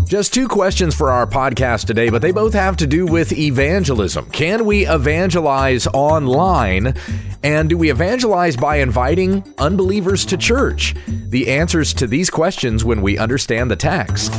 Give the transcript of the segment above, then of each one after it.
Just 2 questions for our podcast today, but they both have to do with evangelism. Can we evangelize online? And do we evangelize by inviting unbelievers to church? The answers to these questions when we understand the text.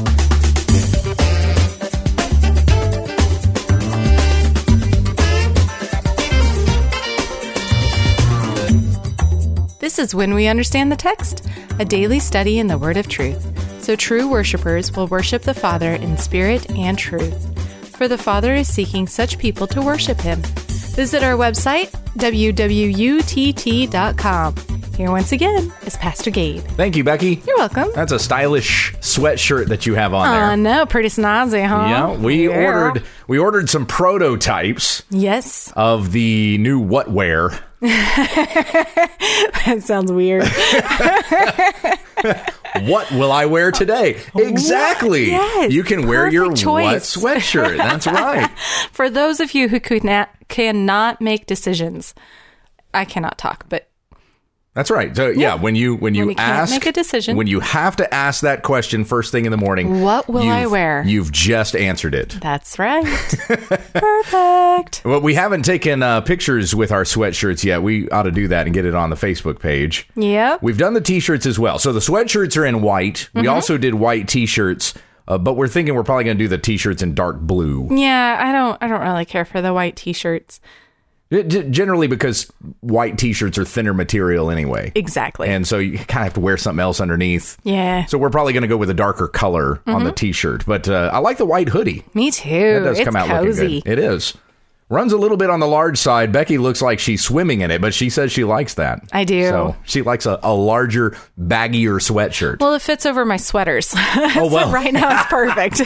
This is When We Understand the Text, a daily study in the Word of Truth. So true worshipers will worship the Father in spirit and truth. For the Father is seeking such people to worship Him. Visit our website, www.utt.com. Here once again is Pastor Gabe. Thank you, Becky. You're welcome. That's a stylish sweatshirt that you have on there. Oh, no, pretty snazzy, huh? Yeah, we ordered some prototypes. Yes. Of the new Whatwear. That sounds weird. What will I wear today? Exactly. Yes, you can wear your choice. What sweatshirt. That's right. For those of you who cannot make decisions, I cannot talk, but that's right. So yeah, when you ask, make a decision, when you have to ask that question first thing in the morning, what will I wear? You've just answered it. That's right. Perfect. Well, we haven't taken pictures with our sweatshirts yet. We ought to do that and get it on the Facebook page. Yep. We've done the t-shirts as well. So the sweatshirts are in white. We also did white t-shirts, but we're thinking we're probably going to do the t-shirts in dark blue. Yeah, I don't really care for the white t-shirts. Generally because white t-shirts are thinner material anyway. Exactly. And so you kind of have to wear something else underneath. Yeah. So we're probably going to go with a darker color on the t-shirt. But I like the white hoodie. Me too. It does come out cozy. looking good. It is. Runs a little bit on the large side. Becky looks like she's swimming in it, but she says she likes that. I do. So she likes a larger, baggier sweatshirt. Well, it fits over my sweaters. Oh, well. So right now it's perfect.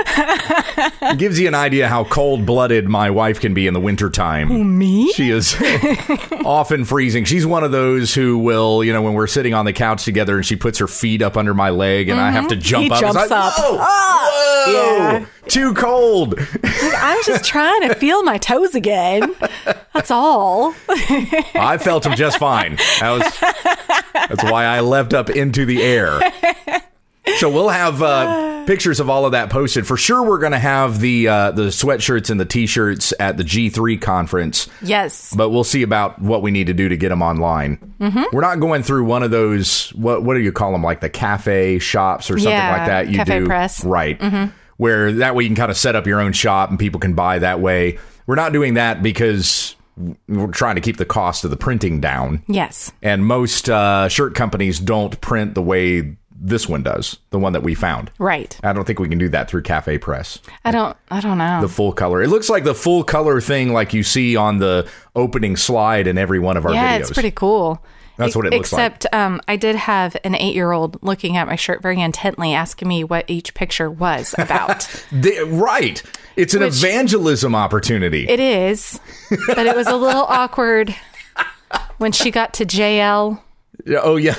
It gives you an idea how cold-blooded my wife can be in the wintertime. Oh, me? She is often freezing. She's one of those who will, when we're sitting on the couch together and she puts her feet up under my leg and I have to jump up. He jumps up. Whoa! Whoa! Yeah. Too cold. I was just trying to feel my toes again. That's all. I felt them just fine. That's why I leapt up into the air. So we'll have pictures of all of that posted. For sure, we're going to have the sweatshirts and the T-shirts at the G3 conference. Yes. But we'll see about what we need to do to get them online. We're not going through one of those, what do you call them, like the cafe shops or something like that? You Cafe do. Press. Right. Where that way you can kind of set up your own shop and people can buy that way. We're not doing that because we're trying to keep the cost of the printing down. Yes. And most shirt companies don't print the way this one does, the one that we found. Right. I don't think we can do that through Cafe Press. I don't know. The full color. It looks like the full color thing like you see on the opening slide in every one of our videos. Yeah, it's pretty cool. That's what it looks like. Except I did have an 8-year-old looking at my shirt very intently, asking me what each picture was about. Right. It's an evangelism opportunity. It is. But it was a little awkward when she got to JL. Oh, yeah.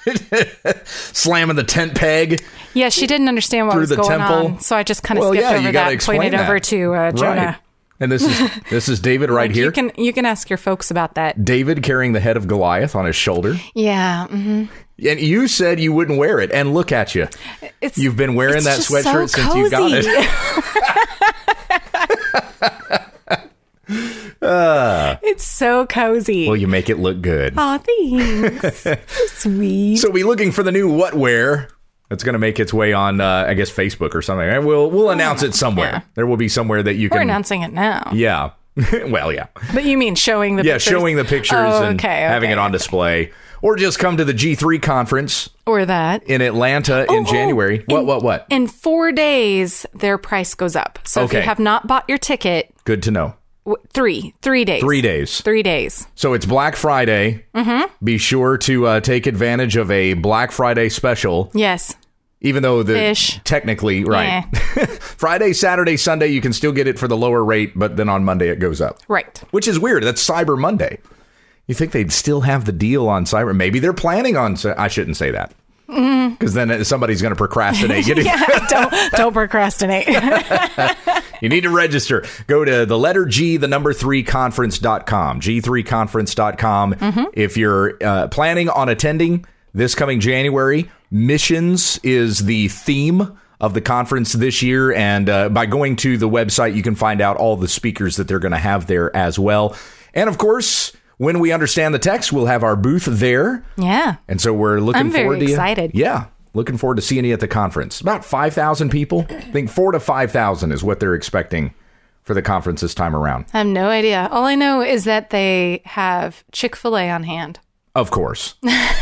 Slamming the tent peg. Yeah, she didn't understand what was going on. So I just kind of skipped over that and pointed over to Jonah. Right. And this is David right here. You can ask your folks about that. David carrying the head of Goliath on his shoulder. Yeah. Mm-hmm. And you said you wouldn't wear it, and look at you. You've been wearing that sweatshirt since you got it. It's so cozy. Well, you make it look good. Aw, thanks. So sweet. So we're looking for the new Whatwear. It's going to make its way on, I guess, Facebook or something. And we'll announce it somewhere. Yeah. There will be somewhere that you can... We're announcing it now. Yeah. Well, yeah. But you mean showing the pictures? Yeah, showing the pictures and having it on display. Or just come to the G3 conference. Or that. In Atlanta in January. What? In 4 days, their price goes up. So if you have not bought your ticket... Good to know. 3 days. 3 days. 3 days. So it's Black Friday. Be sure to take advantage of a Black Friday special. Yes. Even though technically, right. Yeah. Friday, Saturday, Sunday, you can still get it for the lower rate, but then on Monday it goes up. Right. Which is weird. That's Cyber Monday. You think they'd still have the deal on Cyber? Maybe they're planning on... I shouldn't say that. Because then somebody's going to procrastinate. Don't procrastinate. You need to register. Go to the letter G, the number 3conference.com, G3conference.com. If you're planning on attending this coming January, missions is the theme of the conference this year. And by going to the website, you can find out all the speakers that they're going to have there as well. And of course, when we understand the text, we'll have our booth there. Yeah. And so we're looking forward to I'm very excited. Yeah. Looking forward to seeing you at the conference. About 5,000 people. I think 4,000 to 5,000 is what they're expecting for the conference this time around. I have no idea. All I know is that they have Chick-fil-A on hand. Of course.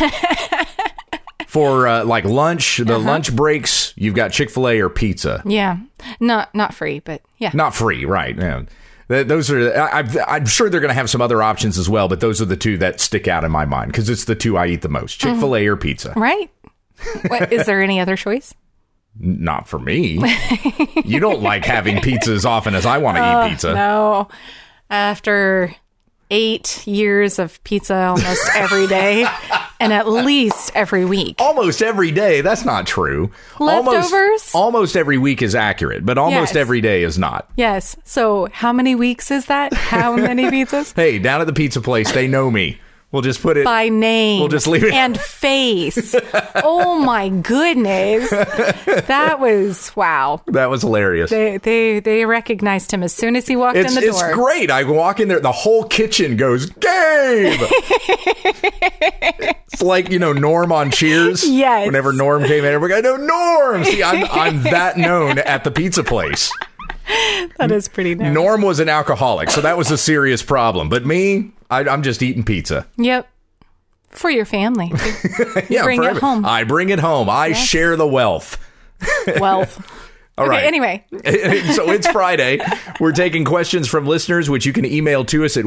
For like lunch, the lunch breaks, you've got Chick-fil-A or pizza. Yeah. Not free, but yeah. Not free, right. Yeah. Those are, I'm sure they're going to have some other options as well, but those are the two that stick out in my mind because it's the two I eat the most, Chick-fil-A or pizza. Right. Is there any other choice? Not for me. You don't like having pizza as often as I want to eat pizza. No. After 8 years of pizza almost every day and at least every week. Almost every day. That's not true. Leftovers? Almost every week is accurate, but almost every day is not. Yes. So how many weeks is that? How many pizzas? Hey, down at the pizza place, they know me. We'll just put it by name. We'll just leave it and face. Oh my goodness. That was wow. That was hilarious. They recognized him as soon as he walked in the door. It's great. I walk in there, the whole kitchen goes, Gabe! It's like, Norm on Cheers. Yes. Whenever Norm came in, everybody go, no, Norm! See, I'm that known at the pizza place. That is pretty nice. Norm was an alcoholic, so that was a serious problem. But me, I'm just eating pizza. Yep. For your family. You bring it home. I bring it home. I share the wealth. Wealth. All right. Anyway. So it's Friday. We're taking questions from listeners, which you can email to us at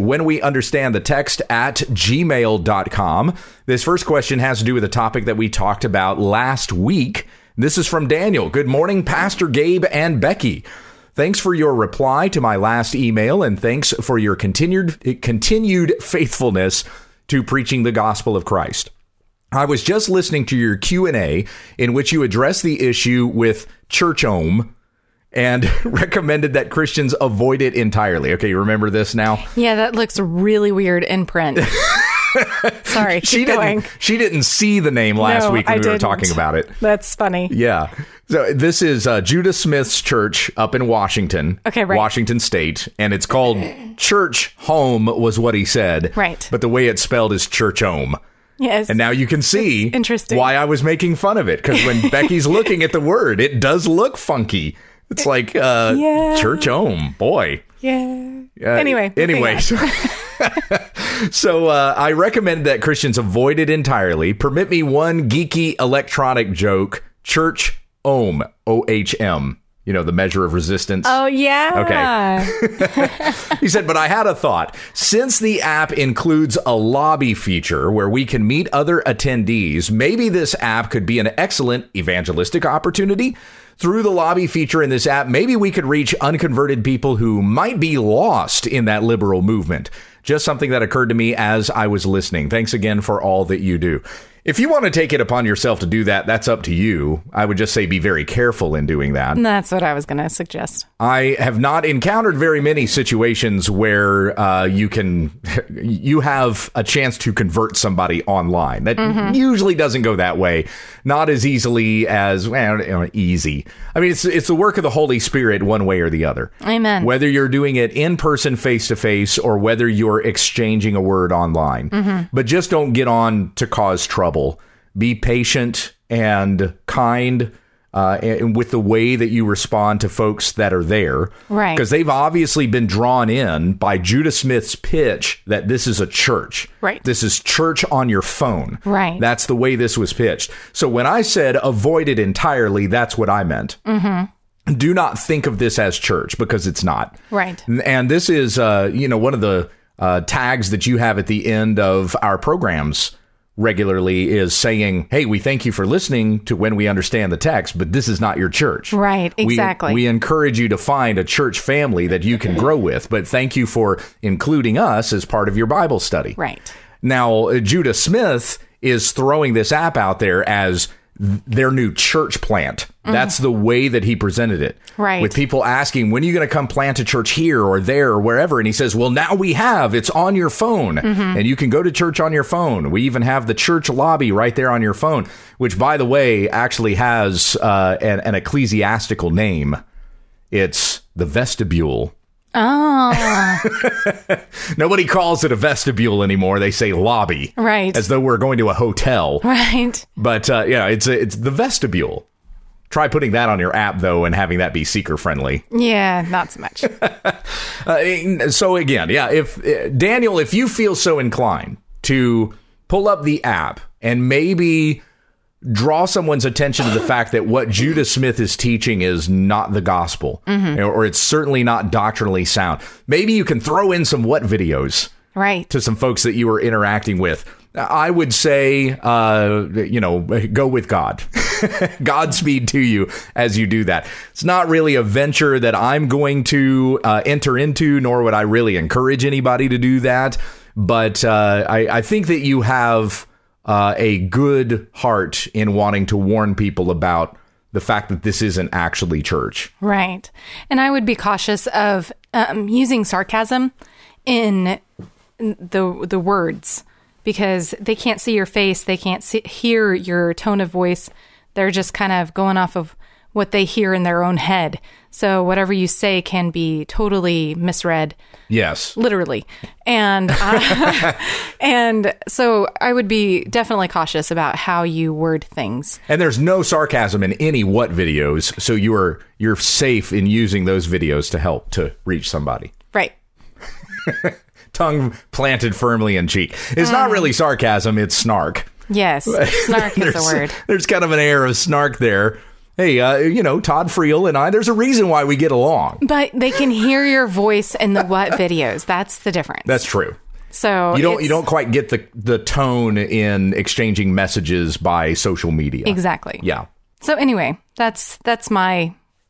whenweunderstandthetext@gmail.com. This first question has to do with a topic that we talked about last week. This is from Daniel. Good morning, Pastor Gabe and Becky. Thanks for your reply to my last email, and thanks for your continued faithfulness to preaching the gospel of Christ. I was just listening to your Q&A in which you addressed the issue with church-ome and recommended that Christians avoid it entirely. Okay, you remember this now? Yeah, that looks really weird in print. Sorry, keep going. She didn't see the name last week when we were talking about it. That's funny. Yeah. So this is Judah Smith's church up in Washington, Washington State, and it's called Church Home was what he said. Right. But the way it's spelled is Church Home. Yes. And now you can see why I was making fun of it, because when Becky's looking at the word, it does look funky. It's like Church Home, boy. Yeah. Anyway. So I recommend that Christians avoid it entirely. Permit me one geeky electronic joke. Church Ohm, O-H-M. The measure of resistance. Oh, yeah. Okay. He said, but I had a thought. Since the app includes a lobby feature where we can meet other attendees, maybe this app could be an excellent evangelistic opportunity. Through the lobby feature in this app, maybe we could reach unconverted people who might be lost in that liberal movement. Just something that occurred to me as I was listening. Thanks again for all that you do. If you want to take it upon yourself to do that, that's up to you. I would just say be very careful in doing that. That's what I was going to suggest. I have not encountered very many situations where you have a chance to convert somebody online. That usually doesn't go that way. Not as easily as, easy. I mean, it's the work of the Holy Spirit one way or the other. Amen. Whether you're doing it in person, face to face, or whether you're exchanging a word online. But just don't get on to cause trouble. Be patient and kind with the way that you respond to folks that are there. Right. Because they've obviously been drawn in by Judah Smith's pitch that this is a church. Right. This is church on your phone. Right. That's the way this was pitched. So when I said avoid it entirely, that's what I meant. Do not think of this as church, because it's not. Right. And this is, one of the tags that you have at the end of our programs regularly is saying, hey, we thank you for listening to When We Understand the Text, but this is not your church. Right, exactly. We encourage you to find a church family that you can grow with, but thank you for including us as part of your Bible study. Right. Now, Judah Smith is throwing this app out there as their new church plant. That's the way that he presented it. Right. With people asking, when are you going to come plant a church here or there or wherever? And he says, well, now we have. It's on your phone. And you can go to church on your phone. We even have the church lobby right there on your phone, which, by the way, actually has an ecclesiastical name. It's the vestibule. Oh. Nobody calls it a vestibule anymore. They say lobby. Right. As though we're going to a hotel. Right. But yeah, it's the vestibule. Try putting that on your app, though, and having that be seeker friendly. Yeah, not so much. So again, yeah, if Daniel, if you feel so inclined to pull up the app and maybe draw someone's attention to the fact that what Judah Smith is teaching is not the gospel, or it's certainly not doctrinally sound. Maybe you can throw in some what videos to some folks that you were interacting with. I would say, go with God. Godspeed to you as you do that. It's not really a venture that I'm going to enter into, nor would I really encourage anybody to do that. But I think that you have a good heart in wanting to warn people about the fact that this isn't actually church. Right. And I would be cautious of using sarcasm in the words, because they can't see your face. They can't hear your tone of voice. They're just kind of going off of what they hear in their own head. So whatever you say can be totally misread. Yes. Literally. And and so I would be definitely cautious about how you word things. And there's no sarcasm in any what videos, so you're safe in using those videos to help to reach somebody. Right. Tongue planted firmly in cheek. It's not really sarcasm, it's snark. Yes, snark is the word. There's kind of an air of snark there. Hey, Todd Friel and I, there's a reason why we get along. But they can hear your voice in the what videos. That's the difference. That's true. So you don't quite get the tone in exchanging messages by social media. Exactly. Yeah. So anyway, that's my,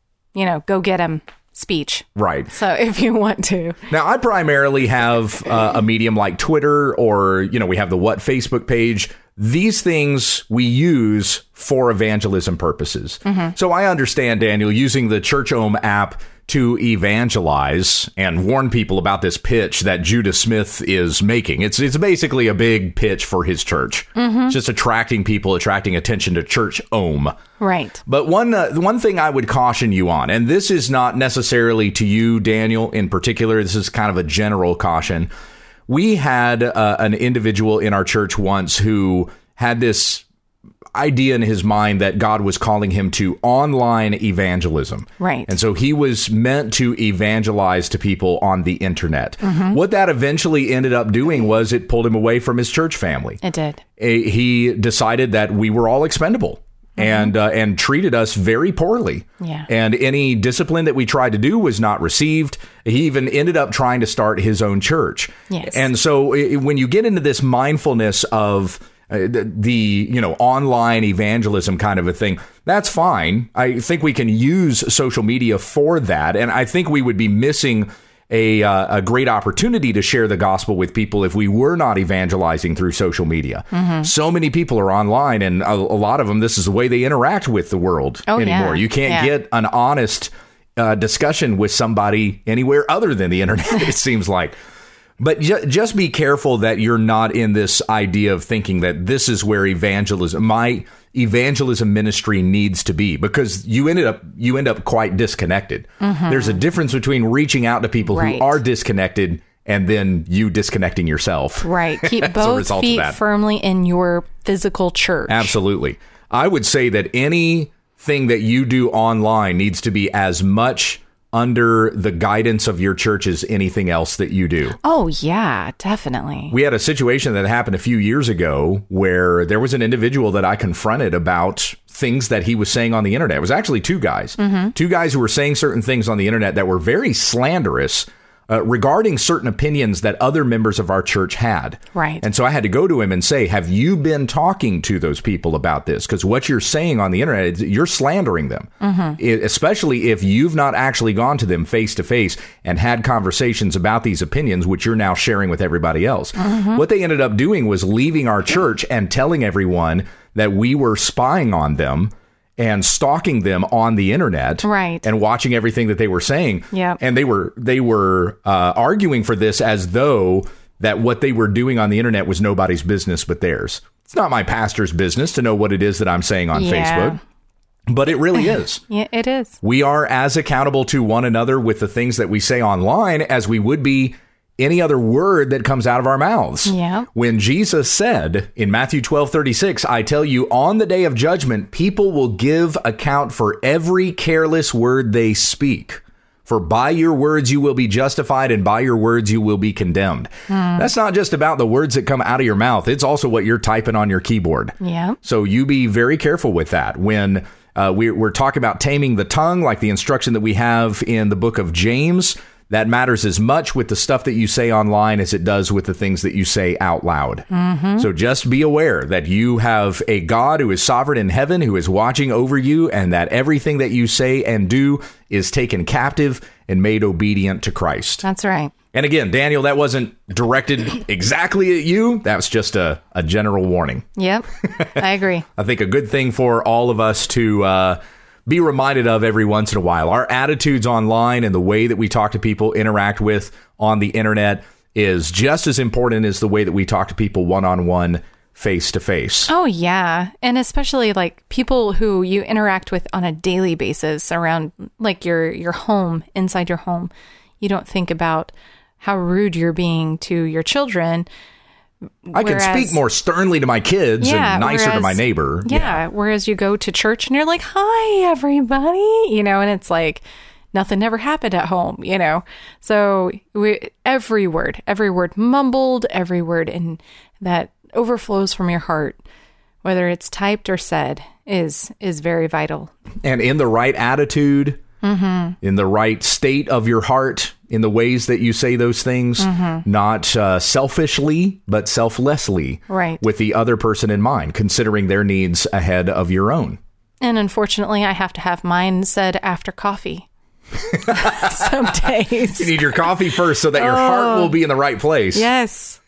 go get 'em speech. Right. So if you want to. Now, I primarily have a medium like Twitter, or, we have the What Facebook page. These things we use for evangelism purposes. So I understand, Daniel, using the ChurchOhm app to evangelize and warn people about this pitch that Judah Smith is making. It's basically a big pitch for his church. It's just attracting attention to ChurchOhm. Right. But one thing I would caution you on, and this is not necessarily to you, Daniel, in particular, this is kind of a general caution. We had an individual in our church once who had this idea in his mind that God was calling him to online evangelism. Right. And so he was meant to evangelize to people on the internet. What that eventually ended up doing was it pulled him away from his church family. It did. He decided that we were all expendable. And treated us very poorly. Yeah. And any discipline that we tried to do was not received. He even ended up trying to start his own church. Yes. And so when you get into this mindfulness of the online evangelism kind of a thing, that's fine. I think we can use social media for that. And I think we would be missing a great opportunity to share the gospel with people if we were not evangelizing through social media. So many people are online, and a lot of them, this is the way they interact with the world anymore. You can't get an honest discussion with somebody anywhere other than the internet, it seems like. But just be careful that you're not in this idea of thinking that this is where my evangelism ministry needs to be, because you end up quite disconnected. There's a difference between reaching out to people who are disconnected and then you disconnecting yourself. Right. Keep both feet firmly in your physical church. Absolutely. I would say that anything that you do online needs to be as much under the guidance of your church as anything else that you do. Oh, yeah, definitely. We had a situation that happened a few years ago where there was an individual that I confronted about things that he was saying on the internet. It was actually two guys. Two guys who were saying certain things on the internet that were very slanderous regarding certain opinions that other members of our church had. Right. And so I had to go to him and say, have you been talking to those people about this? Because what you're saying on the internet, you're slandering them, especially if you've not actually gone to them face to face and had conversations about these opinions, which you're now sharing with everybody else. What they ended up doing was leaving our church and telling everyone that we were spying on them and stalking them on the internet, right, and watching everything that they were saying. Yeah. And they were arguing for this as though that what they were doing on the internet was nobody's business but theirs. It's not my pastor's business to know what it is that I'm saying on Facebook, but it really is. Yeah, it is. We are as accountable to one another with the things that we say online as we would be any other word that comes out of our mouths. Yeah. When Jesus said in Matthew 12:36, I tell you, on the day of judgment, people will give account for every careless word they speak. For by your words you will be justified, and by your words you will be condemned. That's not just about the words that come out of your mouth. It's also what you're typing on your keyboard. Yeah. So you be very careful with that. When we're talking about taming the tongue, like the instruction that we have in the book of James, that matters as much with the stuff that you say online as it does with the things that you say out loud. So just be aware that you have a God who is sovereign in heaven, who is watching over you, and that everything that you say and do is taken captive and made obedient to Christ. That's right. And again, Daniel, that wasn't directed exactly at you. That's just a general warning. Yep, I agree. I think a good thing for all of us to be reminded of every once in a while. Our attitudes online and the way that we talk to people, interact with on the internet is just as important as the way that we talk to people one-on-one, face-to-face. Oh, yeah. And especially like people who you interact with on a daily basis around like your home, inside your home. You don't think about how rude you're being to your children. I can speak more sternly to my kids and nicer to my neighbor. Yeah. Whereas you go to church and you're like, hi, everybody, and it's like nothing ever happened at home, So every word mumbled, every word and that overflows from your heart, whether it's typed or said, is very vital. And in the right attitude, in the right state of your heart, in the ways that you say those things, not selfishly, but selflessly, right, with the other person in mind, considering their needs ahead of your own. And unfortunately, I have to have mine said after coffee. Some days. You need your coffee first so that your heart will be in the right place. Yes.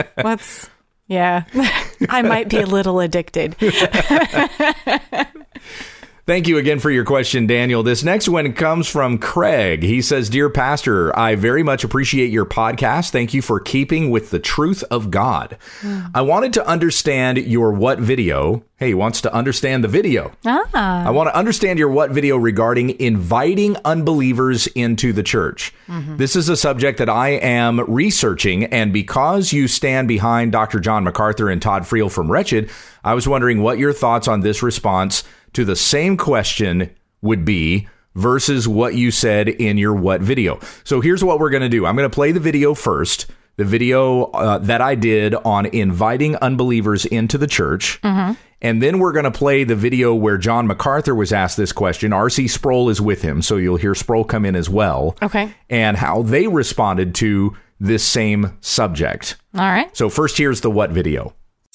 Yeah. I might be a little addicted. Thank you again for your question, Daniel. This next one comes from Craig. He says, Dear Pastor, I very much appreciate your podcast. Thank you for keeping with the truth of God. I wanted to understand your what video. Hey, he wants to understand the video. I want to understand your what video regarding inviting unbelievers into the church. This is a subject that I am researching, and because you stand behind Dr. John MacArthur and Todd Friel from Wretched, I was wondering what your thoughts on this response to the same question would be versus what you said in your what video. So here's what we're going to do. I'm going to play the video first, the video that I did on inviting unbelievers into the church. And then we're going to play the video where John MacArthur was asked this question. R.C. Sproul is with him, so you'll hear Sproul come in as well. Okay. And how they responded to this same subject. All right. So first, here's the what video.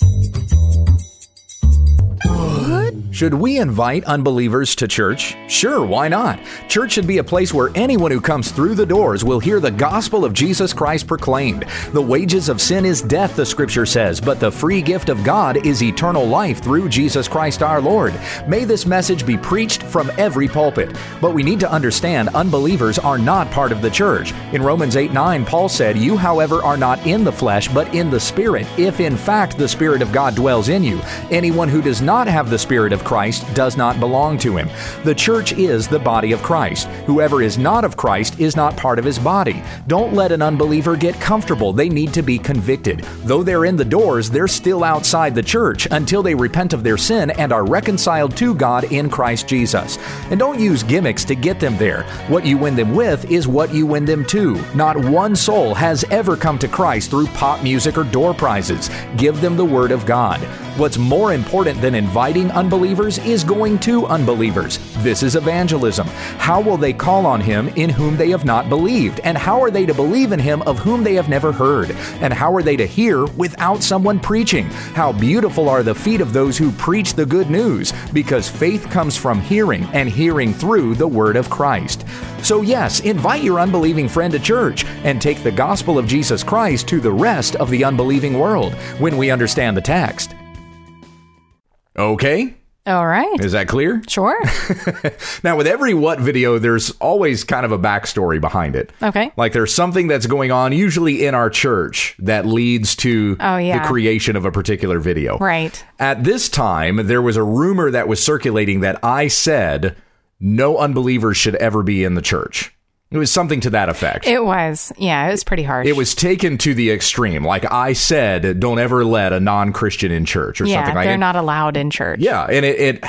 Should we invite unbelievers to church? Sure, why not? Church should be a place where anyone who comes through the doors will hear the gospel of Jesus Christ proclaimed. The wages of sin is death, the scripture says, but the free gift of God is eternal life through Jesus Christ our Lord. May this message be preached from every pulpit. But we need to understand unbelievers are not part of the church. In Romans 8:9, Paul said, You, however, are not in the flesh, but in the Spirit, if in fact the Spirit of God dwells in you. Anyone who does not have the Spirit of Christ does not belong to him. The church is the body of Christ. Whoever is not of Christ is not part of his body. Don't let an unbeliever get comfortable. They need to be convicted. Though they're in the doors, they're still outside the church until they repent of their sin and are reconciled to God in Christ Jesus. And don't use gimmicks to get them there. What you win them with is what you win them to. Not one soul has ever come to Christ through pop music or door prizes. Give them the Word of God. What's more important than inviting unbelievers is going to unbelievers. This is evangelism. How will they call on him in whom they have not believed? And how are they to believe in him of whom they have never heard? And how are they to hear without someone preaching? How beautiful are the feet of those who preach the good news, because faith comes from hearing, and hearing through the word of Christ. So yes, invite your unbelieving friend to church and take the gospel of Jesus Christ to the rest of the unbelieving world when we understand the text. Okay. All right. Is that clear? Sure. Now, with every what video, there's always kind of a backstory behind it. Okay. Like there's something that's going on, usually in our church, that leads to the creation of a particular video. Right. At this time, there was a rumor that was circulating that I said no unbelievers should ever be in the church. It was something to that effect. It was. Yeah, it was pretty harsh. It was taken to the extreme. Like I said, don't ever let a non-Christian in church or something like that. Yeah, they're not allowed in church. Yeah, and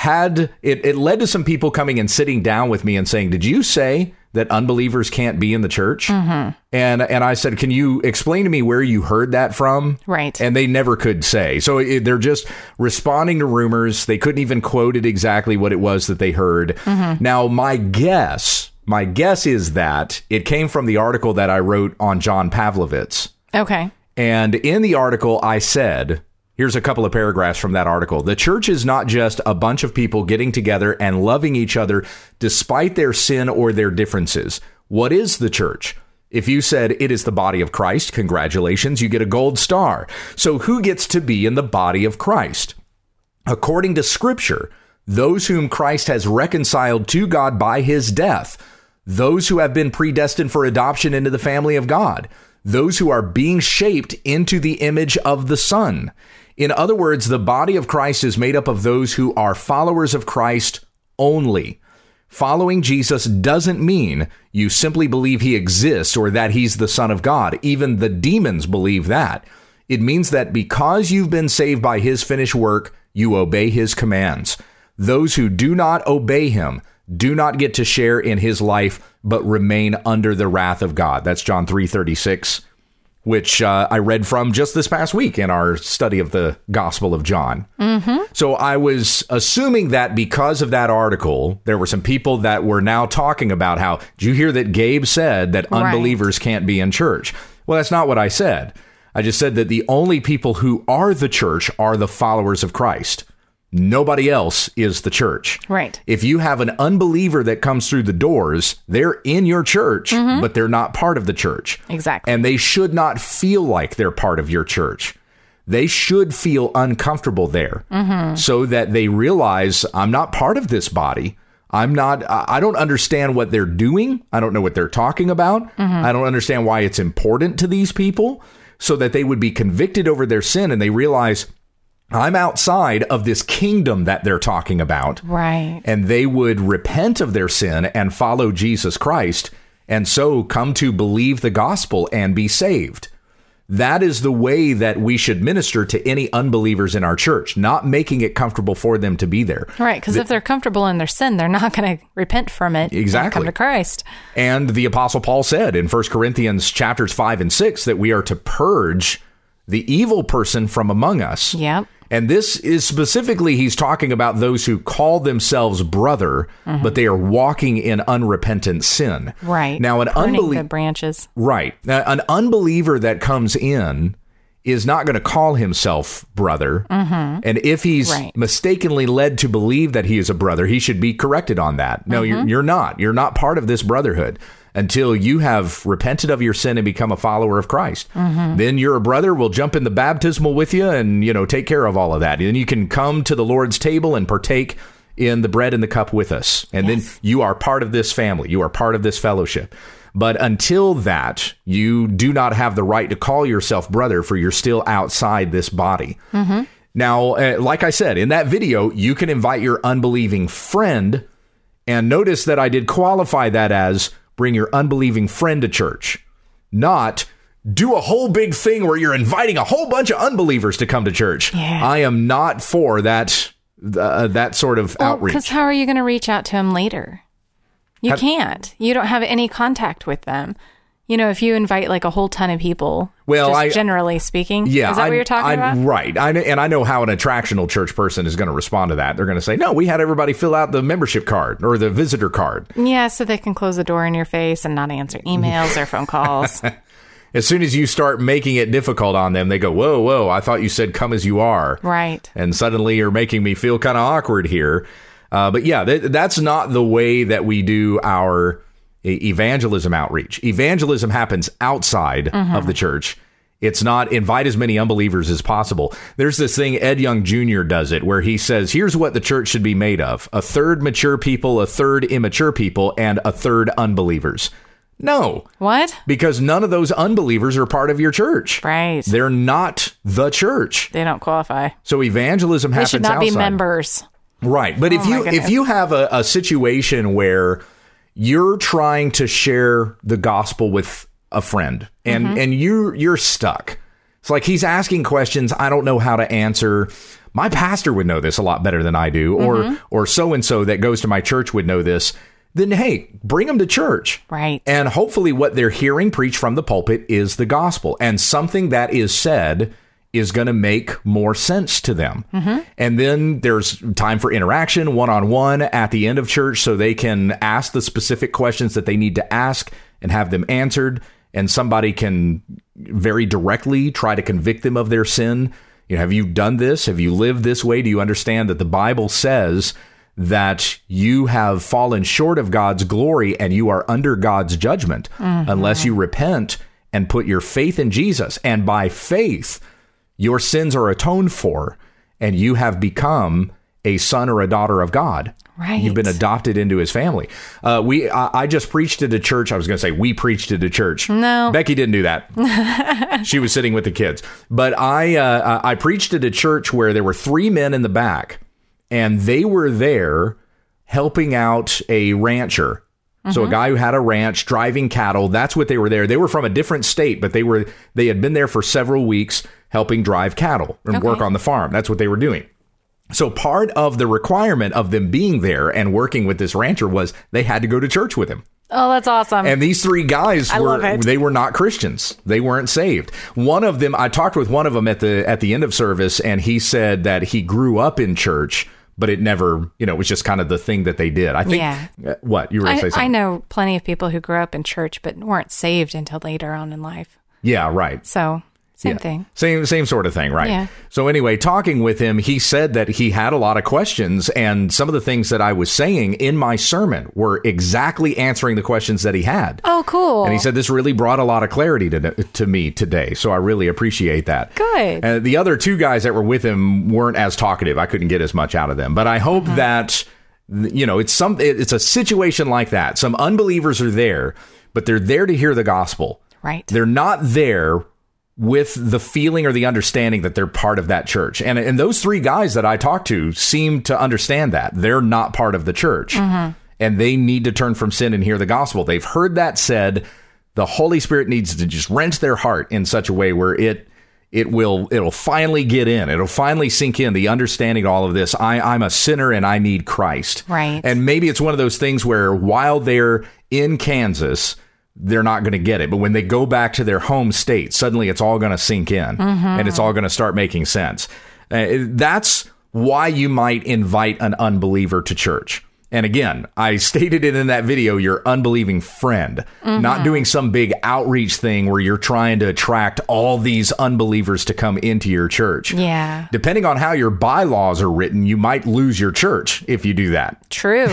it led to some people coming and sitting down with me and saying, did you say that unbelievers can't be in the church? Mm-hmm. And I said, can you explain to me where you heard that from? Right. And they never could say. So they're just responding to rumors. They couldn't even quote it exactly what it was that they heard. Mm-hmm. Now, my guess is that it came from the article that I wrote on John Pavlovitz. Okay. And in the article, I said, here's a couple of paragraphs from that article. The church is not just a bunch of people getting together and loving each other despite their sin or their differences. What is the church? If you said it is the body of Christ, congratulations, you get a gold star. So who gets to be in the body of Christ? According to Scripture, those whom Christ has reconciled to God by his death, those who have been predestined for adoption into the family of God, those who are being shaped into the image of the Son. In other words, the body of Christ is made up of those who are followers of Christ only. Following Jesus doesn't mean you simply believe he exists or that he's the Son of God. Even the demons believe that. It means that because you've been saved by his finished work, you obey his commands. Those who do not obey him do not get to share in his life, but remain under the wrath of God. That's John 3:36, which I read from just this past week in our study of the Gospel of John. Mm-hmm. So I was assuming that because of that article, there were some people that were now talking about how, did you hear that Gabe said that unbelievers can't be in church? Well, that's not what I said. I just said that the only people who are the church are the followers of Christ. Nobody else is the church. Right. If you have an unbeliever that comes through the doors, they're in your church, but they're not part of the church. Exactly. And they should not feel like they're part of your church. They should feel uncomfortable there so that they realize, I'm not part of this body. I don't understand what they're doing. I don't know what they're talking about. I don't understand why it's important to these people, so that they would be convicted over their sin and they realize, I'm outside of this kingdom that they're talking about. Right. And they would repent of their sin and follow Jesus Christ, and so come to believe the gospel and be saved. That is the way that we should minister to any unbelievers in our church, not making it comfortable for them to be there. Right, because if they're comfortable in their sin, they're not going to repent from it. Exactly. And come to Christ. And the Apostle Paul said in 1 Corinthians chapters 5 and 6 that we are to purge the evil person from among us. Yep. And this is specifically, he's talking about those who call themselves brother, but they are walking in unrepentant sin. Right. Now, the branches. Right. Now, an unbeliever that comes in is not going to call himself brother. And if he's mistakenly led to believe that he is a brother, he should be corrected on that. No, you're not. You're not part of this brotherhood until you have repented of your sin and become a follower of Christ. Then your brother will jump in the baptismal with you and, take care of all of that. And then you can come to the Lord's table and partake in the bread and the cup with us. And then you are part of this family. You are part of this fellowship. But until that, you do not have the right to call yourself brother, for you're still outside this body. Now, like I said, in that video, you can invite your unbelieving friend. And notice that I did qualify that as bring your unbelieving friend to church, not do a whole big thing where you're inviting a whole bunch of unbelievers to come to church. Yeah. I am not for that sort of outreach. Because how are you going to reach out to them later? You can't. You don't have any contact with them. If you invite like a whole ton of people, generally speaking, is that what you're talking about? Right. I know how an attractional church person is going to respond to that. They're going to say, no, we had everybody fill out the membership card or the visitor card. Yeah, so they can close the door in your face and not answer emails or phone calls. As soon as you start making it difficult on them, they go, whoa, I thought you said come as you are. Right. And suddenly you're making me feel kind of awkward here. But yeah, that's not the way that we do our evangelism outreach. Evangelism happens outside of the church. It's not invite as many unbelievers as possible. There's this thing, Ed Young Jr. does it, where he says, here's what the church should be made of. A third mature people, a third immature people, and a third unbelievers. No. What? Because none of those unbelievers are part of your church. Right. They're not the church. They don't qualify. So evangelism happens outside. They should not be members. Right. But if you have a situation where you're trying to share the gospel with a friend and you're stuck. It's like he's asking questions I don't know how to answer. My pastor would know this a lot better than I do, or so-and-so that goes to my church would know this. Then, hey, bring them to church. Right. And hopefully what they're hearing preached from the pulpit is the gospel. And something that is said is going to make more sense to them. And then there's time for interaction, one-on-one at the end of church, so they can ask the specific questions that they need to ask and have them answered. And somebody can very directly try to convict them of their sin. You know, have you done this? Have you lived this way? Do you understand that the Bible says that you have fallen short of God's glory and you are under God's judgment unless you repent and put your faith in Jesus? And by faith, your sins are atoned for, and you have become a son or a daughter of God. Right. You've been adopted into his family. I just preached at a church. I was going to say we preached at a church. No. Becky didn't do that. She was sitting with the kids. But I preached at a church where there were 3 men in the back, and they were there helping out a rancher. So a guy who had a ranch driving cattle, that's what they were there. They were from a different state, but they had been there for several weeks helping drive cattle and work on the farm. That's what they were doing. So part of the requirement of them being there and working with this rancher was they had to go to church with him. Oh, that's awesome. And these 3 guys they were not Christians. They weren't saved. One of them, I talked with one of them at the end of service, and he said that he grew up in church, but it never, it was just kind of the thing that they did. I think, what? You were going to say something? I know plenty of people who grew up in church, but weren't saved until later on in life. Yeah, right. So same thing. Same sort of thing, right? Yeah. So anyway, talking with him, he said that he had a lot of questions, and some of the things that I was saying in my sermon were exactly answering the questions that he had. Oh, cool. And he said this really brought a lot of clarity to me today, so I really appreciate that. Good. And the other 2 guys that were with him weren't as talkative. I couldn't get as much out of them, but I hope that it's a situation like that. Some unbelievers are there, but they're there to hear the gospel. Right. They're not there with the feeling or the understanding that they're part of that church. And those 3 guys that I talked to seem to understand that. They're not part of the church. And they need to turn from sin and hear the gospel. They've heard that said. The Holy Spirit needs to just wrench their heart in such a way where it'll finally get in. It'll finally sink in, the understanding of all of this. I'm a sinner and I need Christ. Right. And maybe it's one of those things where while they're in Kansas, they're not going to get it. But when they go back to their home state, suddenly it's all going to sink in and it's all going to start making sense. That's why you might invite an unbeliever to church. And again, I stated it in that video, your unbelieving friend, not doing some big outreach thing where you're trying to attract all these unbelievers to come into your church. Yeah. Depending on how your bylaws are written, you might lose your church if you do that. True.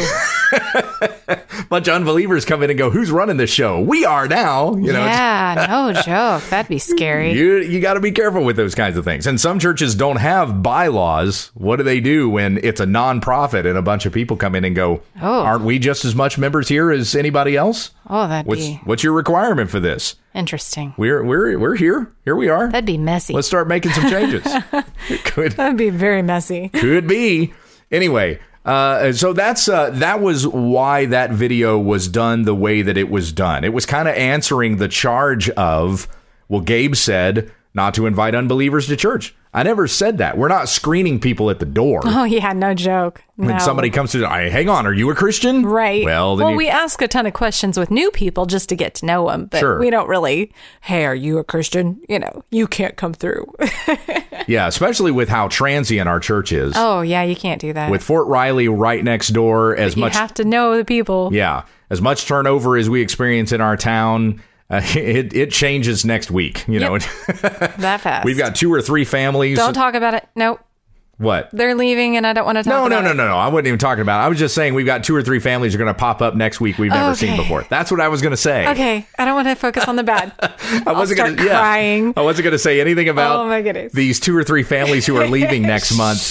Bunch of unbelievers come in and go, who's running this show? We are now. Yeah, no joke. That'd be scary. You got to be careful with those kinds of things. And some churches don't have bylaws. What do they do when it's a nonprofit and a bunch of people come in and go, aren't we just as much members here as anybody else? Oh, what's your requirement for this? Interesting. We're here. Here we are. That'd be messy. Let's start making some changes. That'd be very messy. Could be. Anyway, so that was why that video was done the way that it was done. It was kind of answering the charge of, well, Gabe said not to invite unbelievers to church. I never said that. We're not screening people at the door. Oh, yeah, no joke. When somebody comes to, hang on, are you a Christian? Right. Well, we ask a ton of questions with new people just to get to know them, but we don't really, hey, are you a Christian? You can't come through. Yeah, especially with how transient our church is. Oh, yeah, you can't do that. With Fort Riley right next door, you have to know the people. Yeah, as much turnover as we experience in our town. It changes next week, that fast. We've got 2 or 3 families. Don't talk about it. Nope. What? They're leaving and I don't want to talk about it. No. I wasn't even talking about it. I was just saying we've got 2 or 3 families are going to pop up next week we've never seen before. That's what I was going to say. Okay. I don't want to focus on the bad. I wasn't going to crying. I wasn't going to say anything about my goodness. these 2 or 3 families who are leaving next month.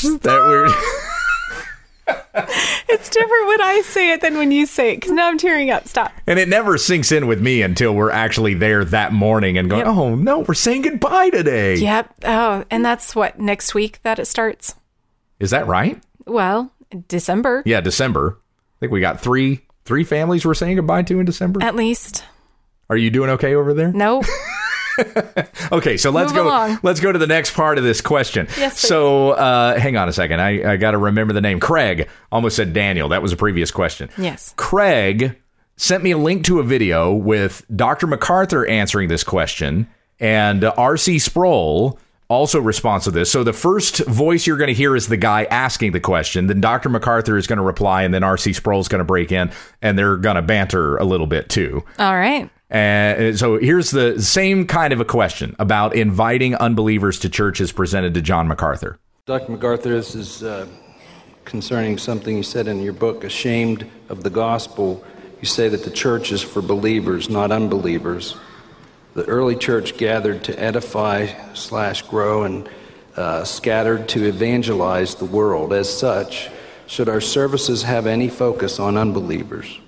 It's different when I say it than when you say it, because now I'm tearing up. Stop. And it never sinks in with me until we're actually there that morning and going, oh, no, we're saying goodbye today. Yep. Oh, and that's what, next week that it starts? Is that right? Well, December. Yeah, December. I think we got three families we're saying goodbye to in December. At least. Are you doing okay over there? Nope. Okay, so let's go to the next part of this question. Yes, please. So hang on a second. I got to remember the name. Craig almost said Daniel. That was a previous question. Yes. Craig sent me a link to a video with Dr. MacArthur answering this question, and R.C. Sproul also responds to this. So the first voice you're going to hear is the guy asking the question. Then Dr. MacArthur is going to reply, and then R.C. Sproul is going to break in, and they're going to banter a little bit too. All right. So here's the same kind of a question about inviting unbelievers to churches presented to John MacArthur. Dr. MacArthur, this is concerning something you said in your book, Ashamed of the Gospel. You say that the church is for believers, not unbelievers. The early church gathered to edify/grow and scattered to evangelize the world. As such, should our services have any focus on unbelievers?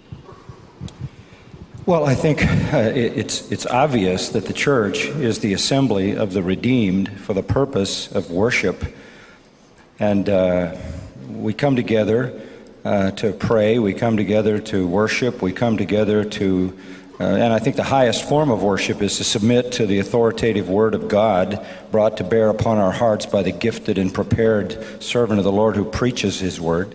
Well, I think it's obvious that the church is the assembly of the redeemed for the purpose of worship. And we come together to pray, we come together to worship, we come together to, and I think the highest form of worship is to submit to the authoritative Word of God brought to bear upon our hearts by the gifted and prepared servant of the Lord who preaches His Word.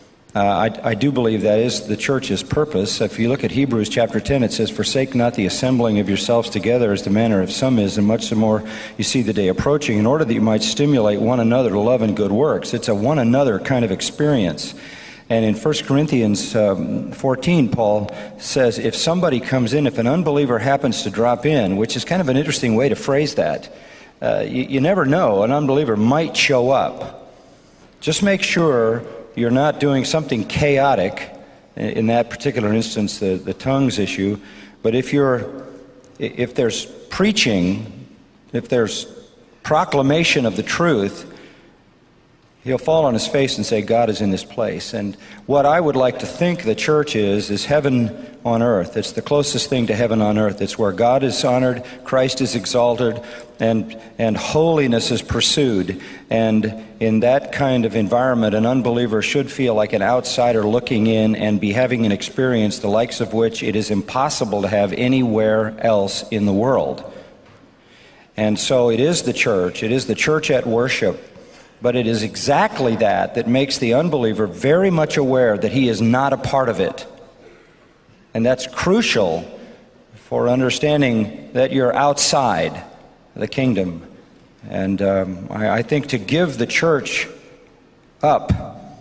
I do believe that is the church's purpose. If you look at Hebrews chapter 10, it says, "Forsake not the assembling of yourselves together as the manner of some is, and much the more you see the day approaching, in order that you might stimulate one another to love and good works." It's a one another kind of experience. And in 1 Corinthians 14, Paul says, if somebody comes in, if an unbeliever happens to drop in, which is kind of an interesting way to phrase that, you never know, an unbeliever might show up. Just make sure you're not doing something chaotic, in that particular instance, the tongues issue. But if there's preaching, if there's proclamation of the truth, he'll fall on his face and say, God is in this place. And what I would like to think the church is heaven on earth. It's the closest thing to heaven on earth. It's where God is honored, Christ is exalted, and holiness is pursued. And in that kind of environment, an unbeliever should feel like an outsider looking in and be having an experience the likes of which it is impossible to have anywhere else in the world. And so it is the church at worship. But it is exactly that makes the unbeliever very much aware that he is not a part of it. And that's crucial for understanding that you're outside the kingdom. And I think to give the church up